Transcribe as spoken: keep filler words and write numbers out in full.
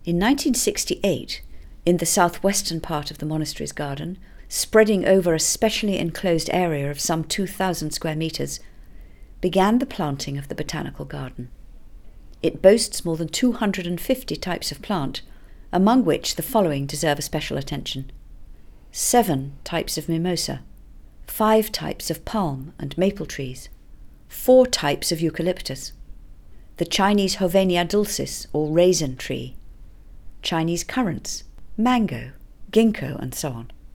In nineteen sixty-eight, in the southwestern part of the monastery's garden, spreading over a specially enclosed area of some two thousand square metres, began the planting of the botanical garden. It boasts more than two hundred fifty types of plant, among which the following deserve a special attention. Seven types of mimosa, five types of palm and maple trees, four types of eucalyptus, the Chinese Hovenia dulcis or raisin tree, Chinese currants, mango, ginkgo, and so on.